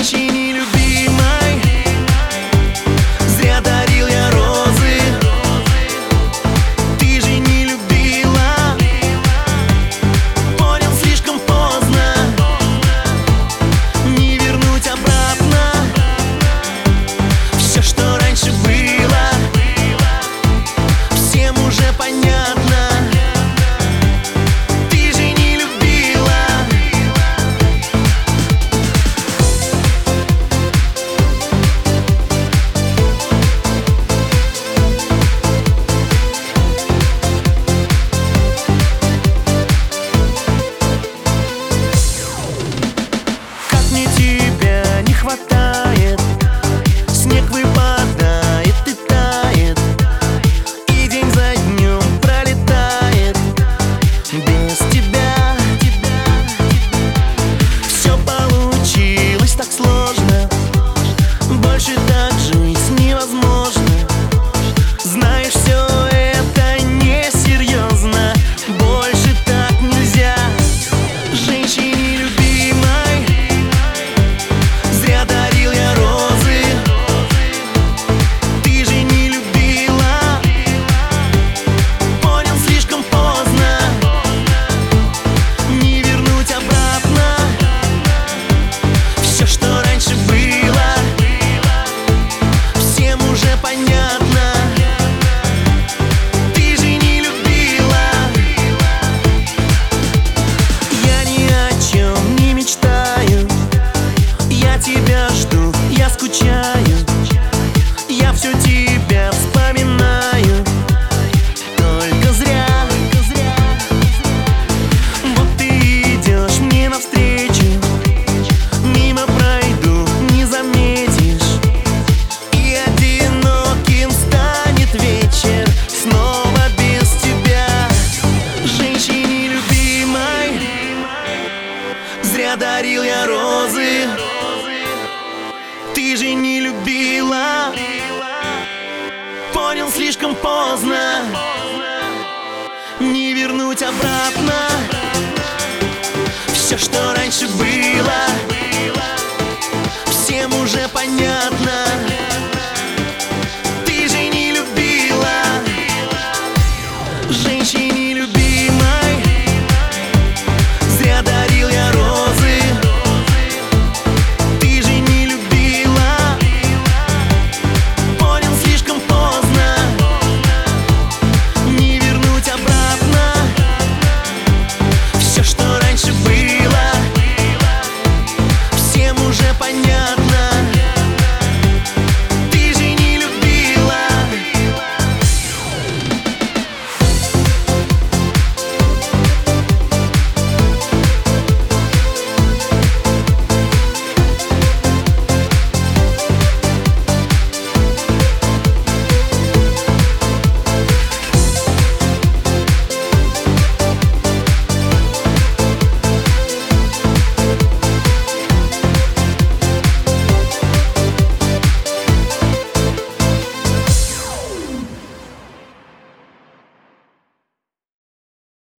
Женщине любимой зря дарил я розы. Ты же не любила, понял слишком поздно. Не вернуть обратно все, что раньше было. Всем уже понятно. Ты же не любила. Как мне тебя не хватает. Снег выпадает и тает, и день за днем пролетает без тебя. Все получилось так сложно, больше так жить невозможно. Знаешь, все это несерьезно, больше так нельзя. Женщине любимой зря дарил я розы. Ты же не любила, понял слишком поздно. Не вернуть обратно все, что раньше было. Всем уже понятно. Ты же не любила. Я ни о чем не мечтаю, я тебя жду, я скучаю. Я все тебя вспоминаю, только зря. Вот ты идешь мне навстречу, мимо пройду, не заметишь. И одиноким станет вечер снова без тебя. Женщине любимой зря дарил я розы. Ты же не любила, понял слишком поздно. Не вернуть обратно все, что раньше было. Всем уже понятно. Ты же не любила. Женщине любимой зря дарил я розы. Ты же не любила, понял слишком поздно. Не вернуть обратно все, что раньше было. Всем уже понятно.